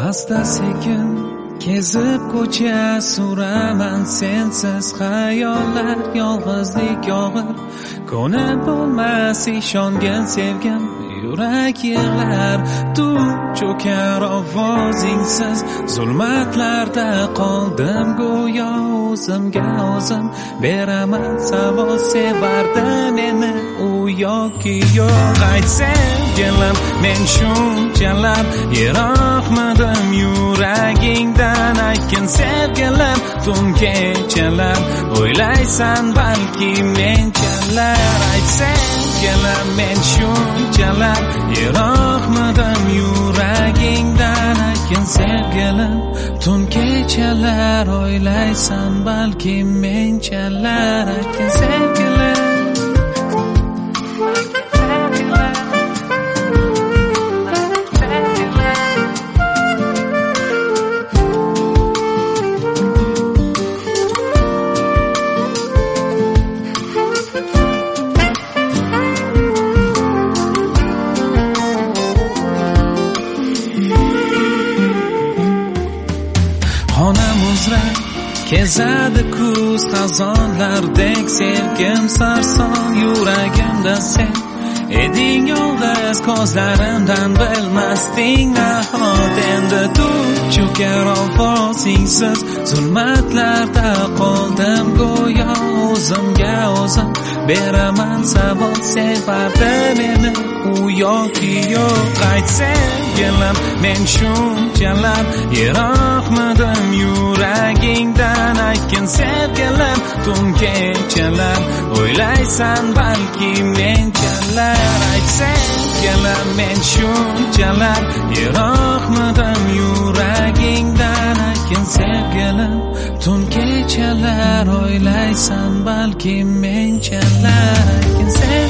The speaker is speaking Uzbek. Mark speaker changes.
Speaker 1: asta sekin kezib ko'cha suraman sensiz xayollar yolg'izlik yog'ir ko'nib bo'lmas ishongan sevgim yurak yig'lar duv cho'kar ovozingsiz zulmatlarda qoldim go'yo o'zimga o'zim beraman savol sevardi meni u yoki yo'q aytsang dilim men shunchalar yiroqmidim yuragingdan aytgin sevgilim tun kechalar o'ylaysan balki menchalar aytsang dilim men shunchalar yiroqmidim yuragingdan aytgin sevgilim tun kechalar o'ylaysan balki menchalar aytgin sevgilim xonam uzra kezadi kuz xazonlardek sevgim sarson yuragimda sen eding yolg'iz ko'zlarimdan bilmasding nahot endi duv cho'kar ovozingsiz zulmatlarda qoldim go'yo o'zimga o'zim beraman savol sevardi meni u yoki yo'q aytsang dilim men shunchalar yiroqmidim yuragingdan aytgin sevgilim tun kechalar o'ylaysan balki menchalar aytsang dilim men shunchalar yiroqmidim yuragingdan aytgin sevgilim tun kechalar o'ylaysan balki menchalar aytgin sevgilim